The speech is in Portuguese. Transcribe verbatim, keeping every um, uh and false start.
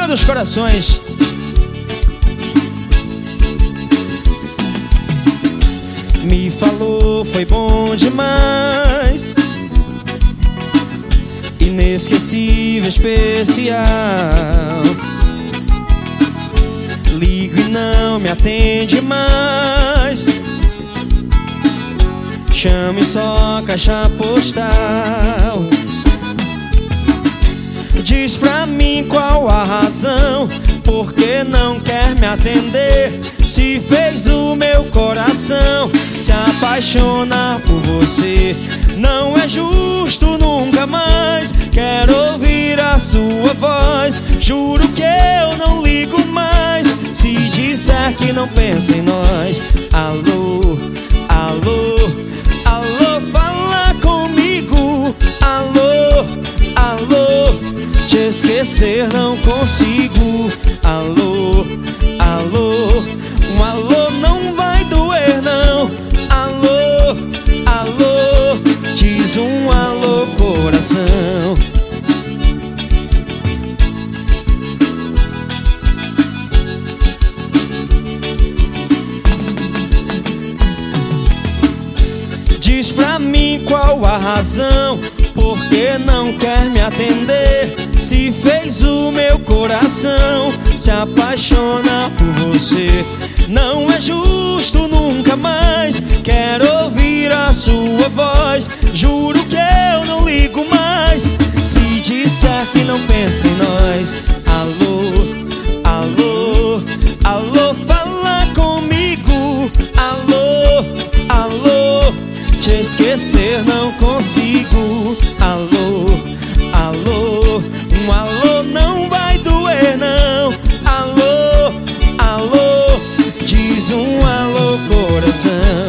dos corações. Me falou, foi bom demais, inesquecível, especial. Ligo e não me atende mais, chame só caixa postal. Diz pra mim qual a razão, por que não quer me atender? Se fez o meu coração se apaixonar por você. Não é justo nunca mais, quero ouvir a sua voz. Juro que eu não ligo mais, se disser que não pensa em nós. Alô, alô, alô, fala comigo. Alô, alô, te esquecer não consigo. Alô, alô, um alô não vai doer não. Alô, alô, diz um alô coração. Diz pra mim qual a razão, por que não quer me atender? Se fez o meu coração se apaixonar por você. Não é justo nunca mais, quero ouvir a sua voz. Juro que eu não ligo mais, se disser que não pensa em nós. Alô, alô, alô, fala comigo. Alô, alô, te esquecer não consigo. Alô, alô, um alô não vai doer não. Alô, alô, diz um alô coração.